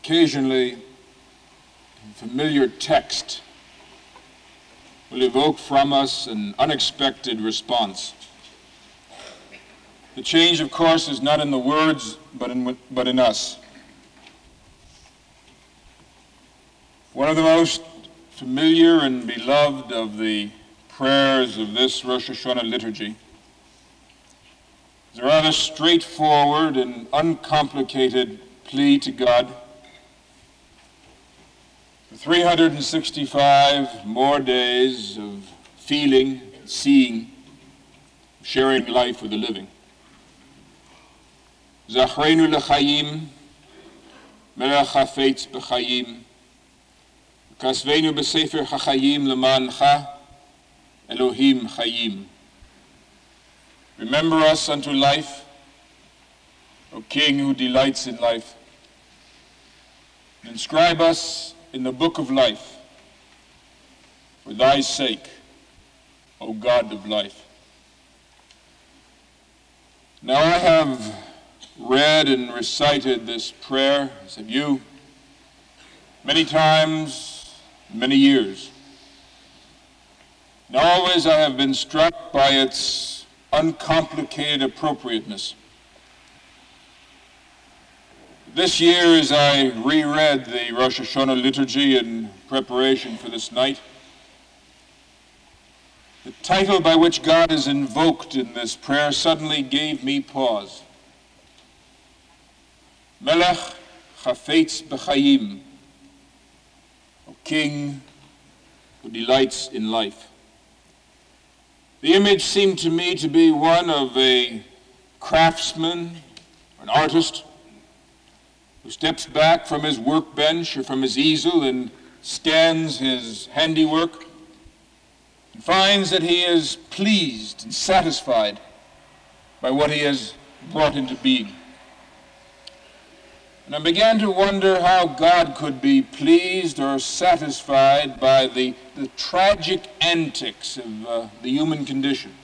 Occasionally, a familiar text will evoke from us an unexpected response. The change, of course, is not in the words, but in us. One of the most familiar and beloved of the prayers of this Rosh Hashanah liturgy is a rather straightforward and uncomplicated plea to God for 365 more days of feeling, seeing, sharing life with the living. Zachreinu l'chaim, melech hafetz b'chaim, kasveinu b'sefer hachayim l'mancha, Elohim chayim. Remember us unto life, O King who delights in life. Inscribe us in the book of life, for thy sake, O God of life. Now I have read and recited this prayer, as have you, many times, many years. And always I have been struck by its uncomplicated appropriateness. This year, as I reread the Rosh Hashanah liturgy in preparation for this night, the title by which God is invoked in this prayer suddenly gave me pause. Melech Chafetz B'Chaim, O King who delights in life. The image seemed to me to be one of a craftsman, an artist, who steps back from his workbench or from his easel and scans his handiwork and finds that he is pleased and satisfied by what he has brought into being. And I began to wonder how God could be pleased or satisfied by the tragic antics of the human condition.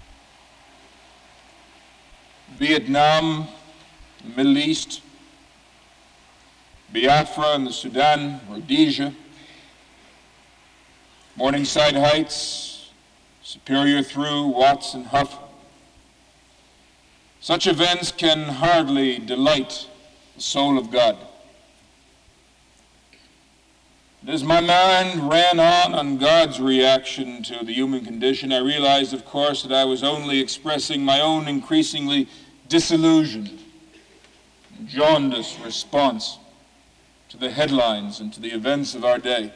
Vietnam, the Middle East, Biafra in the Sudan, Rhodesia, Morningside Heights, Superior through Watts and Huff. Such events can hardly delight the soul of God. And as my mind ran on God's reaction to the human condition, I realized, of course, that I was only expressing my own increasingly disillusioned, jaundiced response to the headlines and to the events of our day.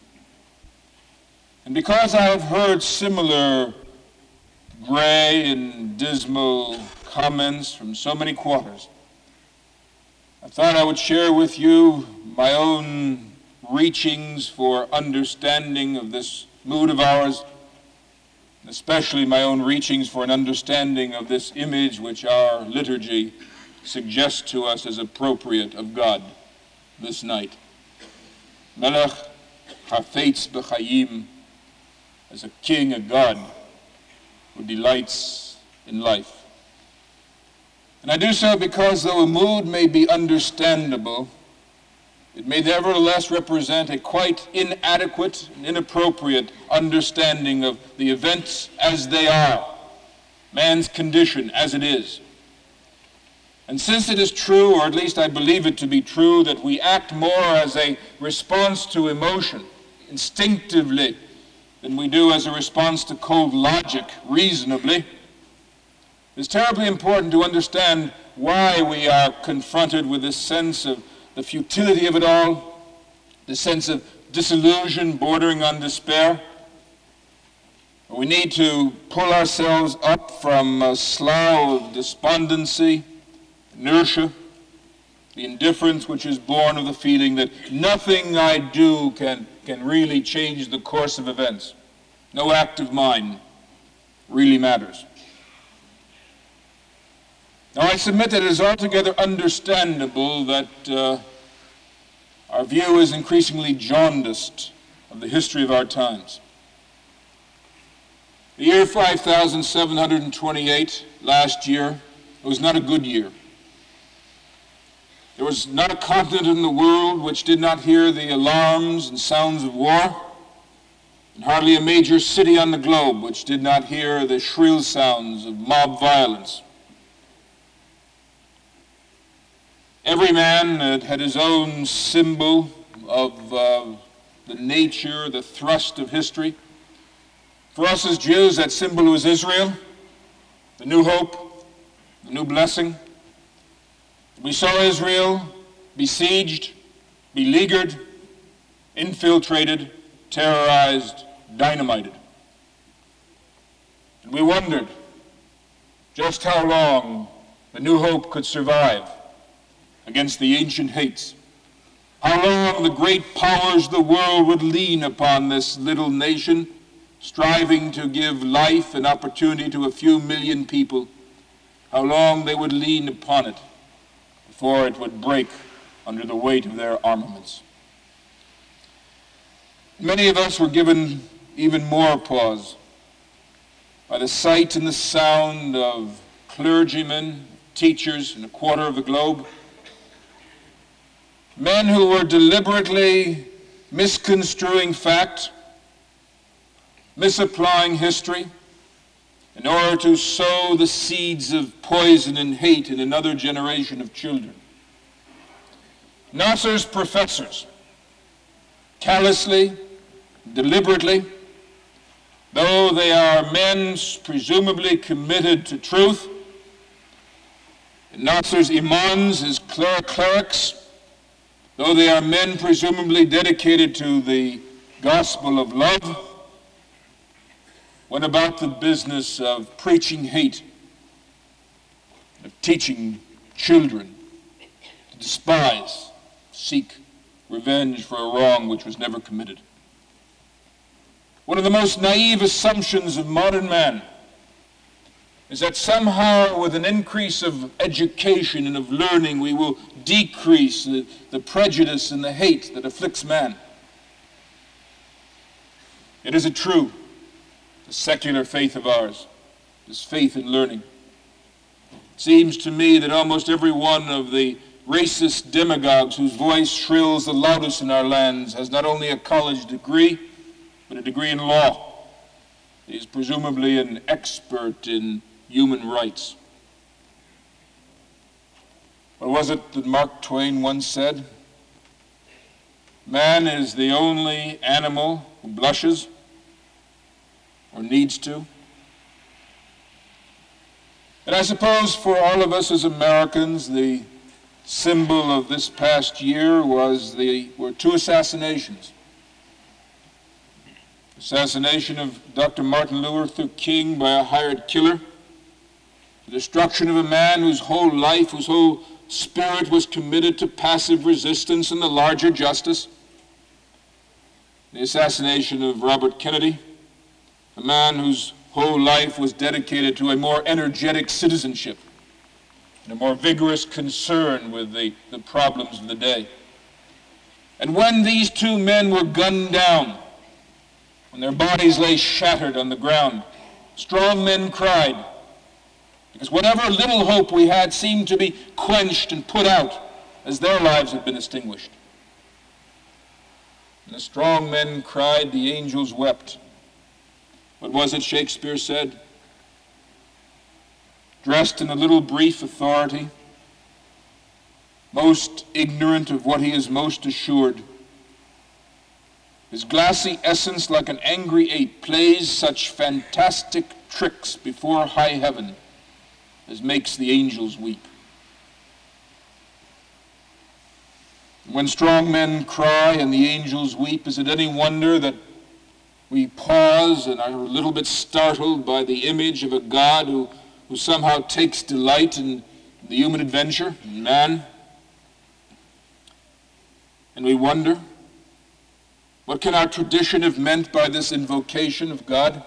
And because I have heard similar gray and dismal comments from so many quarters, I thought I would share with you my own reachings for understanding of this mood of ours, especially my own reachings for an understanding of this image which our liturgy suggests to us as appropriate of God this night. Melech Hafetz B'Chaim, as a king, a God who delights in life. And I do so because though a mood may be understandable, it may nevertheless represent a quite inadequate and inappropriate understanding of the events as they are, man's condition as it is. And since it is true, or at least I believe it to be true, that we act more as a response to emotion, instinctively, than we do as a response to cold logic, reasonably, it's terribly important to understand why we are confronted with this sense of the futility of it all, the sense of disillusion bordering on despair. We need to pull ourselves up from a slough of despondency, inertia, the indifference which is born of the feeling that nothing I do can really change the course of events. No act of mine really matters. Now, I submit that it is altogether understandable that our view is increasingly jaundiced of the history of our times. The year 5728, last year, was not a good year. There was not a continent in the world which did not hear the alarms and sounds of war, and hardly a major city on the globe which did not hear the shrill sounds of mob violence. Every man had his own symbol of the nature, the thrust of history. For us as Jews, that symbol was Israel, the new hope, the new blessing. We saw Israel besieged, beleaguered, infiltrated, terrorized, dynamited. And we wondered just how long the new hope could survive against the ancient hates. How long the great powers of the world would lean upon this little nation, striving to give life and opportunity to a few million people. How long they would lean upon it before it would break under the weight of their armaments. Many of us were given even more pause by the sight and the sound of clergymen, teachers in a quarter of the globe, men who were deliberately misconstruing fact, misapplying history, in order to sow the seeds of poison and hate in another generation of children. Nasser's professors, callously, deliberately, though they are men presumably committed to truth, Nasser's imams, his clerics, though they are men presumably dedicated to the gospel of love, went about the business of preaching hate, of teaching children to despise, seek revenge for a wrong which was never committed. One of the most naive assumptions of modern man is that somehow with an increase of education and of learning we will decrease the prejudice and the hate that afflicts man. It isn't true. The secular faith of ours, this faith in learning. It seems to me that almost every one of the racist demagogues whose voice shrills the loudest in our lands has not only a college degree, but a degree in law. He is presumably an expert in human rights. What was it that Mark Twain once said? Man is the only animal who blushes or needs to. And I suppose for all of us as Americans, the symbol of this past year were two assassinations. Assassination of Dr. Martin Luther King by a hired killer, the destruction of a man whose whole life, whose whole spirit was committed to passive resistance and the larger justice. The assassination of Robert Kennedy, a man whose whole life was dedicated to a more energetic citizenship and a more vigorous concern with the problems of the day. And when these two men were gunned down, when their bodies lay shattered on the ground, strong men cried, because whatever little hope we had seemed to be quenched and put out as their lives had been extinguished. And the strong men cried, the angels wept. What was it Shakespeare said? Dressed in a little brief authority, most ignorant of what he is most assured, his glassy essence like an angry ape plays such fantastic tricks before high heaven as makes the angels weep. When strong men cry and the angels weep, is it any wonder that we pause and are a little bit startled by the image of a God who somehow takes delight in the human adventure, in man? And we wonder, what can our tradition have meant by this invocation of God?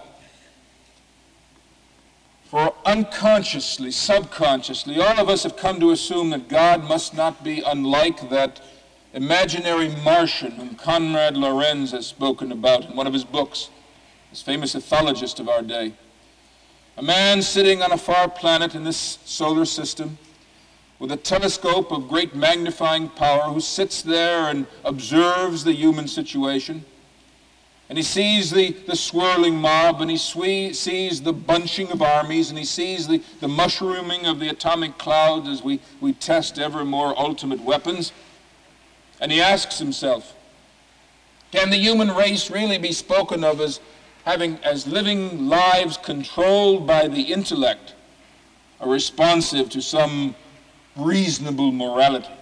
For unconsciously, subconsciously, all of us have come to assume that God must not be unlike that imaginary Martian whom Konrad Lorenz has spoken about in one of his books, this famous ethologist of our day. A man sitting on a far planet in this solar system, with a telescope of great magnifying power, who sits there and observes the human situation. And he sees the swirling mob, and he sees the bunching of armies, and he sees the mushrooming of the atomic clouds as we test ever more ultimate weapons. And he asks himself, can the human race really be spoken of as living lives controlled by the intellect, or responsive to some reasonable morality?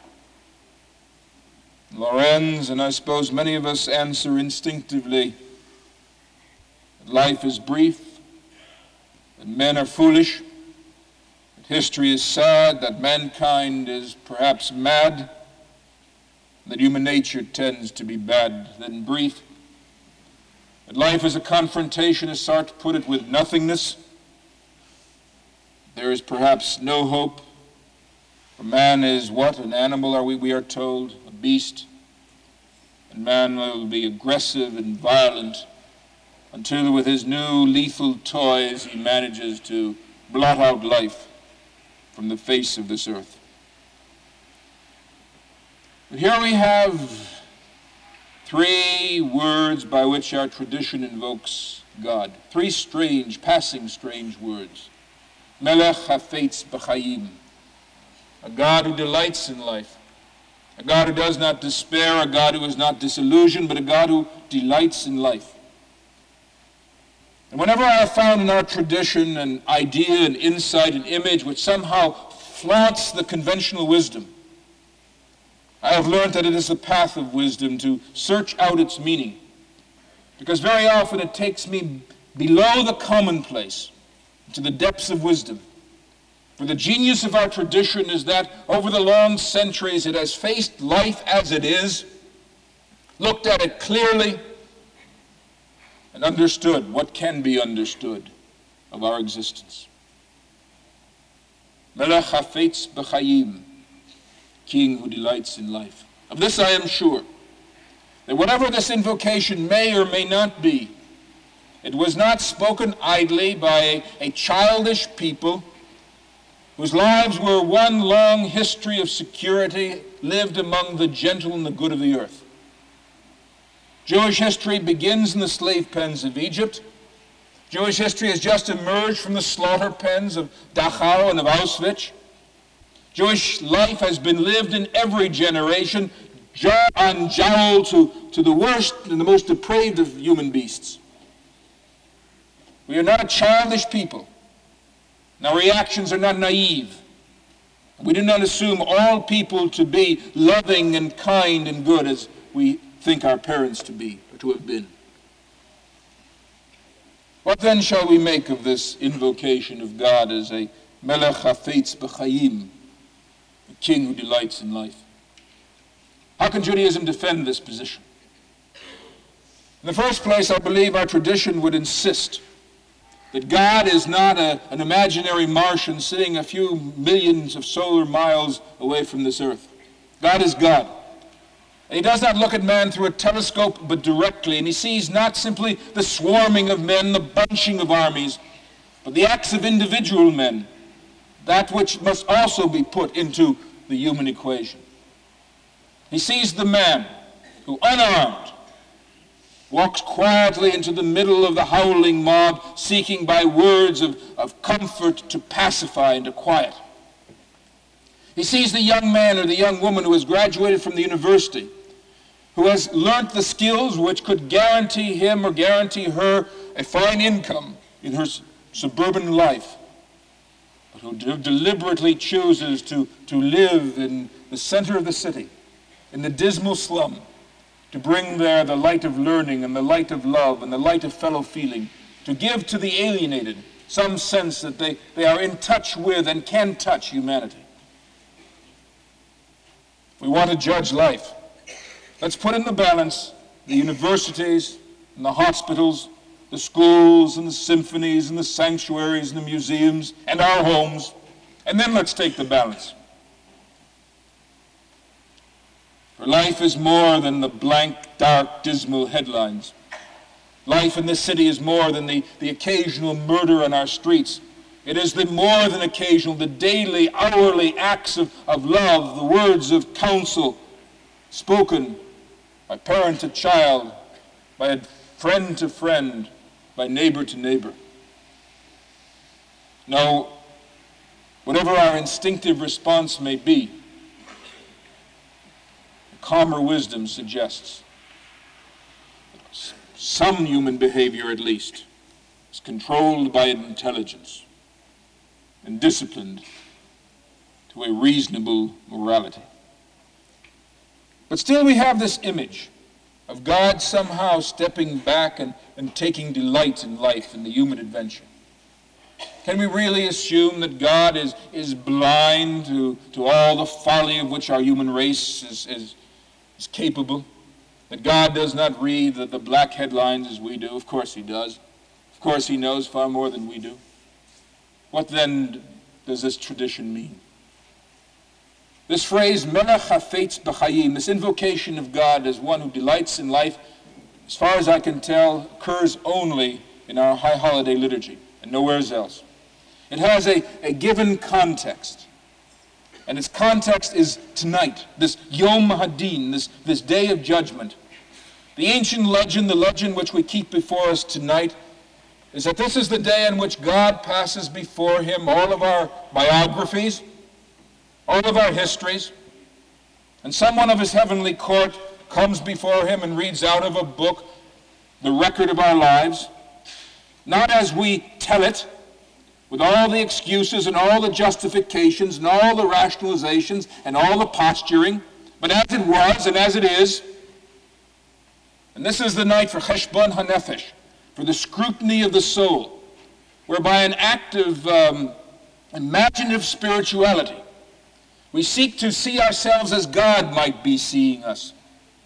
Lorenz, and I suppose many of us, answer instinctively that life is brief, that men are foolish, that history is sad, that mankind is perhaps mad, that human nature tends to be bad, then brief, that life is a confrontation, as Sartre put it, with nothingness. There is perhaps no hope. For man is what? An animal, we are told, a beast. And man will be aggressive and violent until with his new lethal toys he manages to blot out life from the face of this earth. But here we have three words by which our tradition invokes God. Three passing strange words. Melech hafetz b'chayim. A God who delights in life. A God who does not despair, a God who is not disillusioned, but a God who delights in life. And whenever I have found in our tradition an idea, an insight, an image which somehow flaunts the conventional wisdom, I have learned that it is the path of wisdom to search out its meaning. Because very often it takes me below the commonplace, to the depths of wisdom. For the genius of our tradition is that over the long centuries it has faced life as it is, looked at it clearly, and understood what can be understood of our existence. Melech hafetz b'chayim, king who delights in life. Of this I am sure, that whatever this invocation may or may not be, it was not spoken idly by a childish people whose lives were one long history of security lived among the gentle and the good of the earth. Jewish history begins in the slave pens of Egypt. Jewish history has just emerged from the slaughter pens of Dachau and of Auschwitz. Jewish life has been lived in every generation, jaw on jowl to the worst and the most depraved of human beasts. We are not a childish people. And our reactions are not naive. We do not assume all people to be loving and kind and good as we think our parents to be or to have been. What then shall we make of this invocation of God as a Melech hafetz b'chayim, a king who delights in life? How can Judaism defend this position? In the first place, I believe our tradition would insist that God is not an imaginary Martian sitting a few millions of solar miles away from this earth. God is God. And he does not look at man through a telescope, but directly. And he sees not simply the swarming of men, the bunching of armies, but the acts of individual men, that which must also be put into the human equation. He sees the man who, unarmed, walks quietly into the middle of the howling mob, seeking by words of comfort to pacify and to quiet. He sees the young man or the young woman who has graduated from the university, who has learnt the skills which could guarantee him or guarantee her a fine income in her suburban life, but who deliberately chooses to live in the center of the city, in the dismal slum, to bring there the light of learning and the light of love and the light of fellow feeling, to give to the alienated some sense that they are in touch with and can touch humanity. If we want to judge life, let's put in the balance the universities and the hospitals, the schools and the symphonies and the sanctuaries and the museums and our homes, and then let's take the balance. For life is more than the blank, dark, dismal headlines. Life in this city is more than the occasional murder on our streets. It is the more than occasional, the daily, hourly acts of love, the words of counsel spoken by parent to child, by friend to friend, by neighbor to neighbor. No, whatever our instinctive response may be, calmer wisdom suggests that some human behavior, at least, is controlled by intelligence and disciplined to a reasonable morality. But still we have this image of God somehow stepping back and taking delight in life, in the human adventure. Can we really assume that God is blind to all the folly of which our human race is capable? That God does not read the black headlines as we do? Of course he does. Of course he knows far more than we do. What then does this tradition mean? This phrase, Melech HaFetz B'Chayim, this invocation of God as one who delights in life, as far as I can tell, occurs only in our high holiday liturgy and nowhere else. It has a given context. And its context is tonight, this Yom Hadin, this day of judgment. The ancient legend, the legend which we keep before us tonight, is that this is the day in which God passes before him all of our biographies, all of our histories, and someone of his heavenly court comes before him and reads out of a book the record of our lives, not as we tell it, with all the excuses and all the justifications and all the rationalizations and all the posturing, but as it was and as it is. And this is the night for Cheshbon HaNefesh, for the scrutiny of the soul, whereby an act of imaginative spirituality, we seek to see ourselves as God might be seeing us.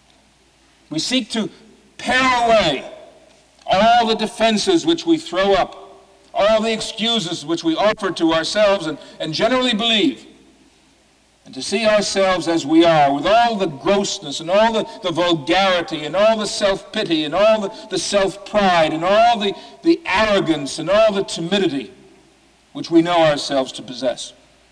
We seek to pare away all the defenses which we throw up, all the excuses which we offer to ourselves and generally believe, and to see ourselves as we are, with all the grossness and all the vulgarity and all the self-pity and all the self-pride and all the arrogance and all the timidity which we know ourselves to possess.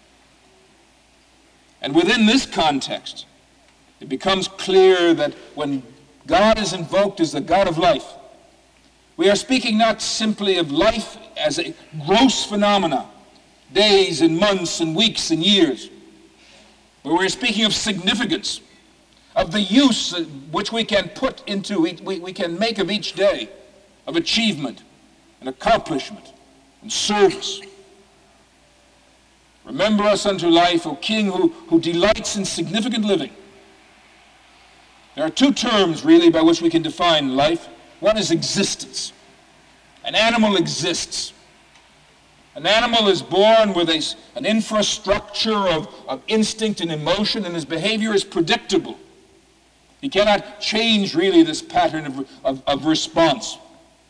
And within this context, it becomes clear that when God is invoked as the God of life, we are speaking not simply of life as a gross phenomena, days and months and weeks and years, but we're speaking of significance, of the use which we can put into, we can make of each day, of achievement and accomplishment and service. Remember us unto life, O King, who delights in significant living. There are two terms, really, by which we can define life. One is existence. An animal exists. An animal is born with an infrastructure of instinct and emotion, and his behavior is predictable. He cannot change, really, this pattern of response.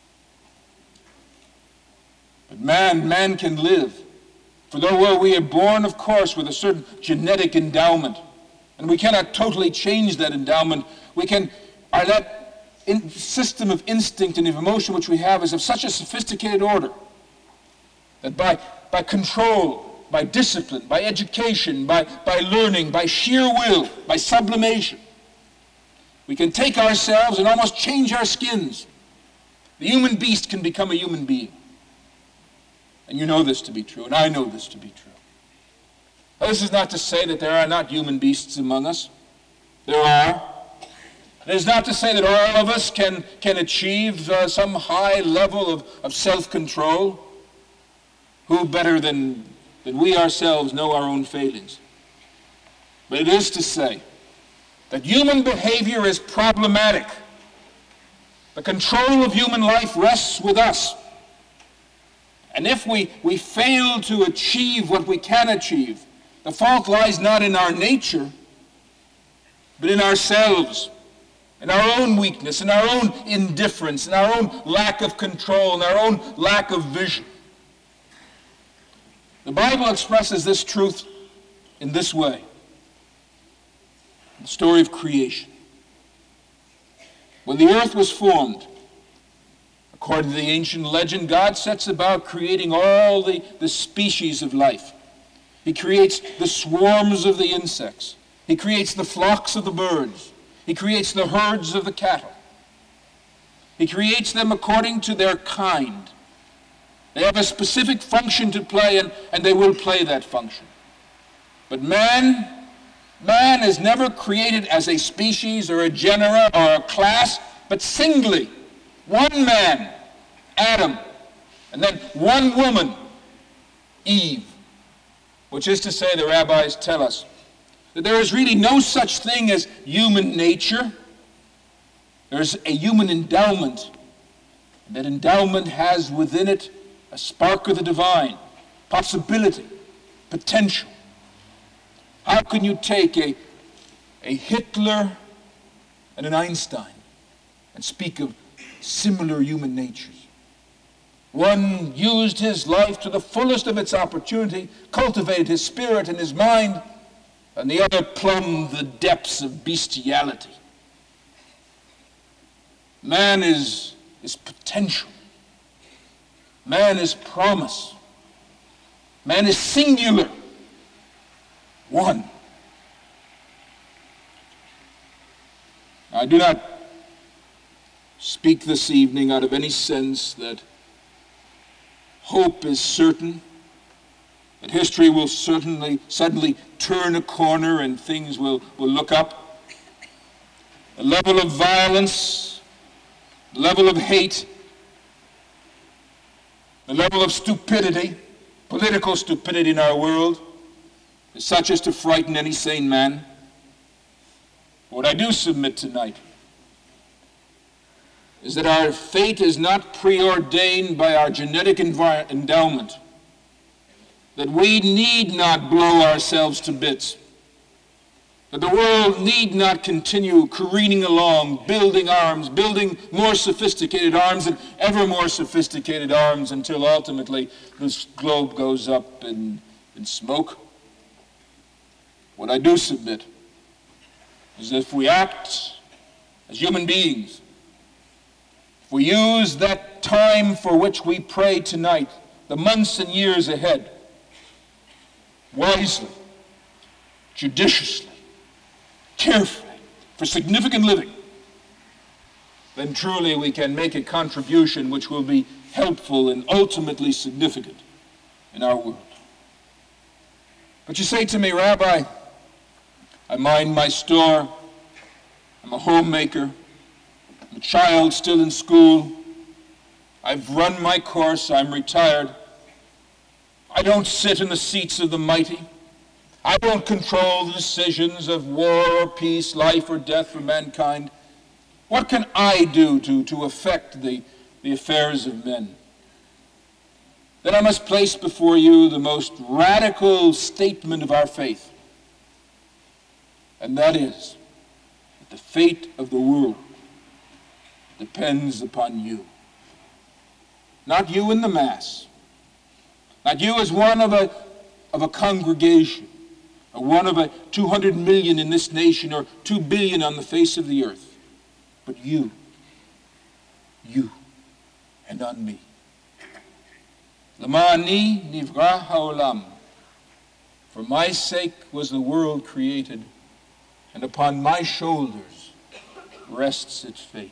But man can live. For though we are born, of course, with a certain genetic endowment, and we cannot totally change that endowment, that system of instinct and of emotion which we have is of such a sophisticated order that by control, by discipline, by education, by learning, by sheer will, by sublimation, we can take ourselves and almost change our skins. The human beast can become a human being. And you know this to be true, and I know this to be true. Now, this is not to say that there are not human beasts among us. There are. It is not to say that all of us can achieve some high level of self-control. Who better than we ourselves know our own failings? But it is to say that human behavior is problematic. The control of human life rests with us. And if we fail to achieve what we can achieve, the fault lies not in our nature, but in ourselves, in our own weakness, in our own indifference, in our own lack of control, in our own lack of vision. The Bible expresses this truth in this way. The story of creation. When the earth was formed, According to the ancient legend, God sets about creating all the species of life. He creates the swarms of the insects. He creates the flocks of the birds. He creates the herds of the cattle. He creates them according to their kind. They have a specific function to play, and they will play that function. But man is never created as a species or a genera or a class, but singly. One man, Adam, and then one woman, Eve. Which is to say, the rabbis tell us, that there is really no such thing as human nature. There's a human endowment. And that endowment has within it a spark of the divine, possibility, potential. How can you take a Hitler and an Einstein and speak of similar human natures? One used his life to the fullest of its opportunity, cultivated his spirit and his mind, and the other plumbed the depths of bestiality. Man is potential. Man is promise. Man is singular. One. I do not speak this evening out of any sense that hope is certain, that history will suddenly turn a corner and things will look up. The level of violence, the level of hate, the level of stupidity, political stupidity in our world, is such as to frighten any sane man. What I do submit tonight is that our fate is not preordained by our genetic endowment, that we need not blow ourselves to bits, that the world need not continue careening along, building arms, building more sophisticated arms and ever more sophisticated arms until ultimately this globe goes up in smoke. What I do submit is that if we act as human beings, if we use that time for which we pray tonight, the months and years ahead, wisely, judiciously, carefully, for significant living, then truly we can make a contribution which will be helpful and ultimately significant in our world. But you say to me, Rabbi, I mind my store, I'm a homemaker, I'm a child still in school, I've run my course, I'm retired, I don't sit in the seats of the mighty, I don't control the decisions of war or peace, life or death for mankind. What can I do to affect the affairs of men? Then I must place before you the most radical statement of our faith. And that is that the fate of the world depends upon you. Not you in the mass. Not you as one of a congregation, or one of 200 million in this nation, or 2 billion on the face of the earth. But you, and on me. Lamani nivra haolam. For my sake was the world created, and upon my shoulders rests its fate.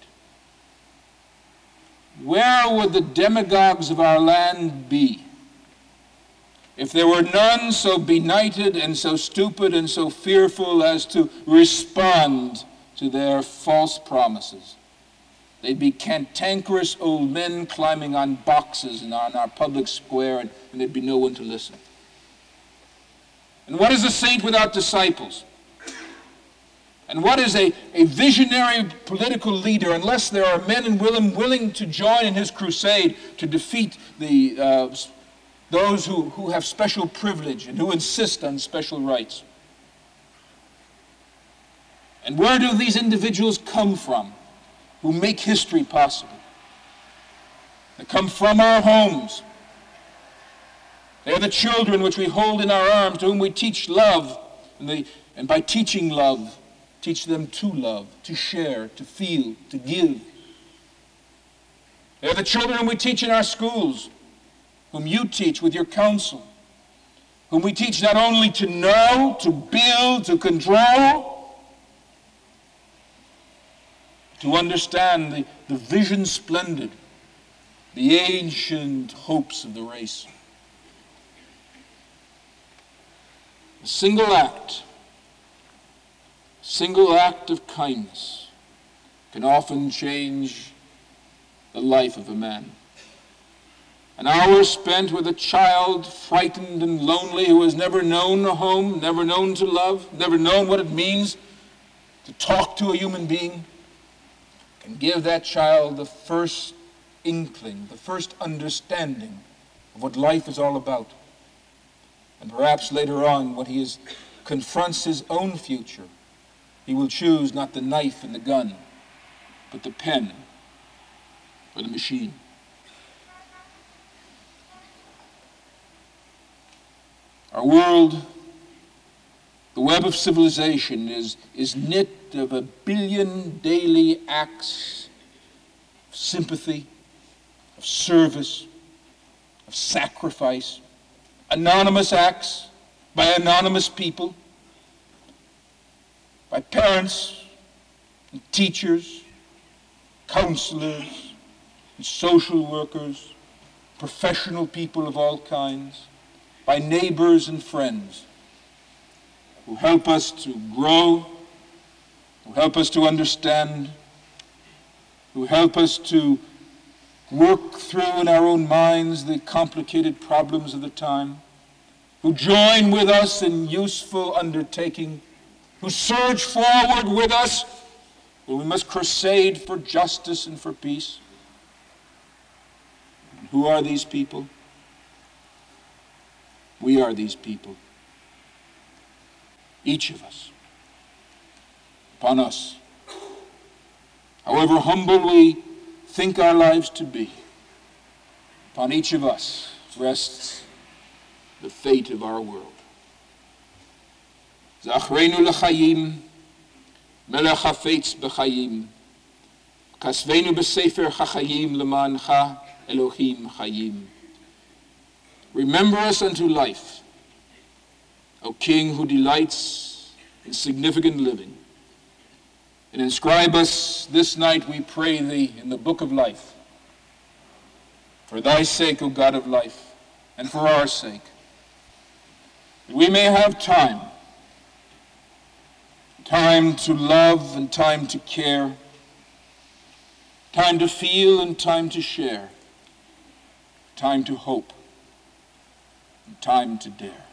Where would the demagogues of our land be if there were none so benighted and so stupid and so fearful as to respond to their false promises? They'd be cantankerous old men climbing on boxes and on our public square, and there'd be no one to listen. And what is a saint without disciples? And what is a visionary political leader unless there are men and women willing to join in his crusade to defeat those who have special privilege and who insist on special rights? And where do these individuals come from who make history possible? They come from our homes. They are the children which we hold in our arms, to whom we teach love, and by teaching love, teach them to love, to share, to feel, to give. They are the children whom we teach in our schools, whom you teach with your counsel, whom we teach not only to know, to build, to control, to understand the vision splendid, the ancient hopes of the race. A single act of kindness can often change the life of a man. An hour spent with a child frightened and lonely who has never known a home, never known to love, never known what it means to talk to a human being, can give that child the first inkling, the first understanding of what life is all about. And perhaps later on, when he confronts his own future, he will choose not the knife and the gun, but the pen or the machine. Our world, the web of civilization, is knit of 1 billion daily acts of sympathy, of service, of sacrifice, anonymous acts by anonymous people, by parents and teachers, counselors and social workers, professional people of all kinds, by neighbors and friends who help us to grow, who help us to understand, who help us to work through in our own minds the complicated problems of the time, who join with us in useful undertaking, who surge forward with us when we must crusade for justice and for peace. And who are these people? We are these people. Each of us. Upon us. However humble we think our lives to be, upon each of us rests the fate of our world. Zachrenu l'chayim, melech hafetz b'chayim, kasvenu b'sefer chachayim lemancha Elohim chayim. Remember us unto life, O King who delights in significant living, and inscribe us this night, we pray thee, in the book of life, for thy sake, O God of life, and for our sake, that we may have time to love and time to care, time to feel and time to share, time to hope, and time to dare.